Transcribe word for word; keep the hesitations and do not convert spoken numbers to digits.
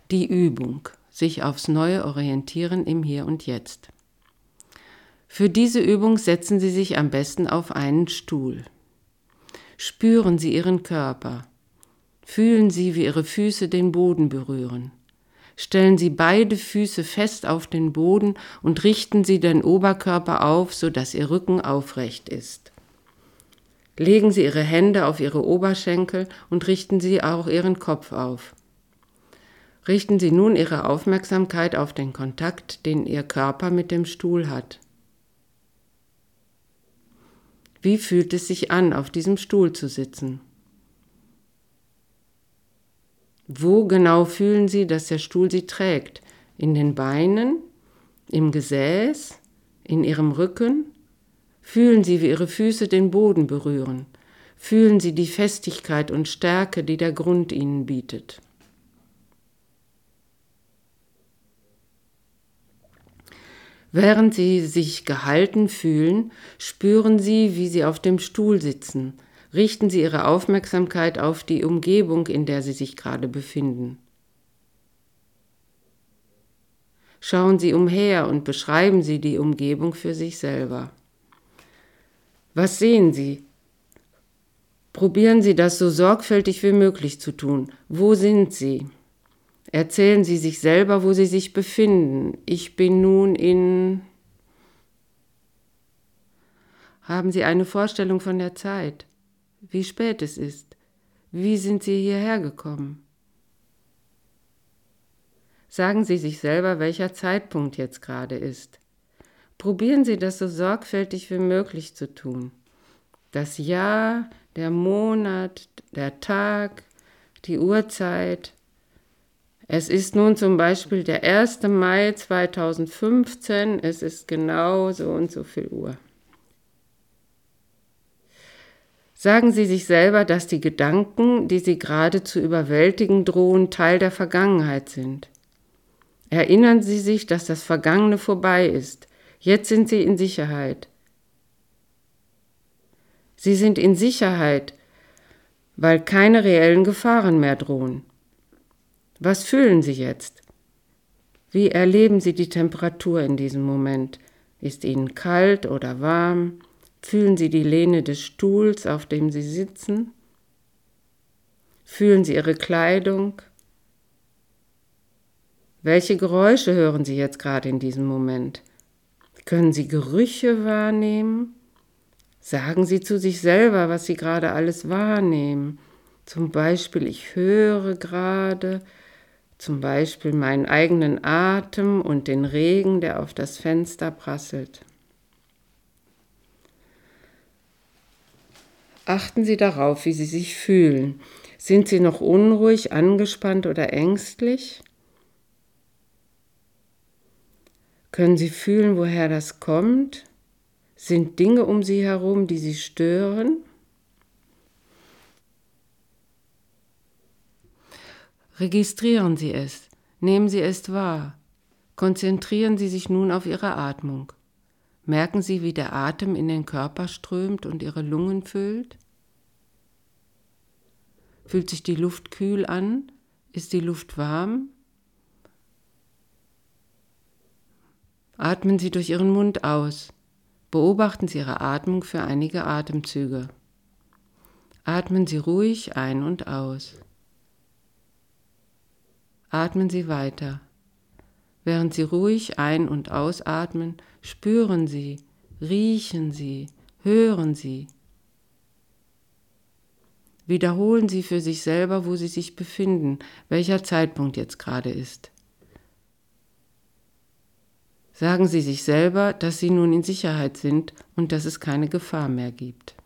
Die Übung, sich aufs Neue orientieren im Hier und Jetzt. Für diese Übung setzen Sie sich am besten auf einen Stuhl. Spüren Sie Ihren Körper. Fühlen Sie, wie Ihre Füße den Boden berühren. Stellen Sie beide Füße fest auf den Boden und richten Sie den Oberkörper auf, sodass Ihr Rücken aufrecht ist. Legen Sie Ihre Hände auf Ihre Oberschenkel und richten Sie auch Ihren Kopf auf. Richten Sie nun Ihre Aufmerksamkeit auf den Kontakt, den Ihr Körper mit dem Stuhl hat. Wie fühlt es sich an, auf diesem Stuhl zu sitzen? Wo genau fühlen Sie, dass der Stuhl Sie trägt? In den Beinen? Im Gesäß? In Ihrem Rücken? Fühlen Sie, wie Ihre Füße den Boden berühren? Fühlen Sie die Festigkeit und Stärke, die der Grund Ihnen bietet? Während Sie sich gehalten fühlen, spüren Sie, wie Sie auf dem Stuhl sitzen. Richten Sie Ihre Aufmerksamkeit auf die Umgebung, in der Sie sich gerade befinden. Schauen Sie umher und beschreiben Sie die Umgebung für sich selber. Was sehen Sie? Probieren Sie das so sorgfältig wie möglich zu tun. Wo sind Sie? Erzählen Sie sich selber, wo Sie sich befinden. Ich bin nun in... Haben Sie eine Vorstellung von der Zeit? Wie spät es ist? Wie sind Sie hierher gekommen? Sagen Sie sich selber, welcher Zeitpunkt jetzt gerade ist. Probieren Sie das so sorgfältig wie möglich zu tun. Das Jahr, der Monat, der Tag, die Uhrzeit. Es ist nun zum Beispiel der erste Mai zweitausendfünfzehn, es ist genau so und so viel Uhr. Sagen Sie sich selber, dass die Gedanken, die Sie gerade zu überwältigen drohen, Teil der Vergangenheit sind. Erinnern Sie sich, dass das Vergangene vorbei ist. Jetzt sind Sie in Sicherheit. Sie sind in Sicherheit, weil keine reellen Gefahren mehr drohen. Was fühlen Sie jetzt? Wie erleben Sie die Temperatur in diesem Moment? Ist Ihnen kalt oder warm? Fühlen Sie die Lehne des Stuhls, auf dem Sie sitzen? Fühlen Sie Ihre Kleidung? Welche Geräusche hören Sie jetzt gerade in diesem Moment? Können Sie Gerüche wahrnehmen? Sagen Sie zu sich selber, was Sie gerade alles wahrnehmen. Zum Beispiel, ich höre gerade, zum Beispiel meinen eigenen Atem und den Regen, der auf das Fenster prasselt. Achten Sie darauf, wie Sie sich fühlen. Sind Sie noch unruhig, angespannt oder ängstlich? Können Sie fühlen, woher das kommt? Sind Dinge um Sie herum, die Sie stören? Registrieren Sie es, nehmen Sie es wahr. Konzentrieren Sie sich nun auf Ihre Atmung. Merken Sie, wie der Atem in den Körper strömt und Ihre Lungen füllt? Fühlt sich die Luft kühl an? Ist die Luft warm? Atmen Sie durch Ihren Mund aus. Beobachten Sie Ihre Atmung für einige Atemzüge. Atmen Sie ruhig ein und aus. Atmen Sie weiter. Während Sie ruhig ein- und ausatmen, spüren Sie, riechen Sie, hören Sie. Wiederholen Sie für sich selber, wo Sie sich befinden, welcher Zeitpunkt jetzt gerade ist. Sagen Sie sich selber, dass Sie nun in Sicherheit sind und dass es keine Gefahr mehr gibt.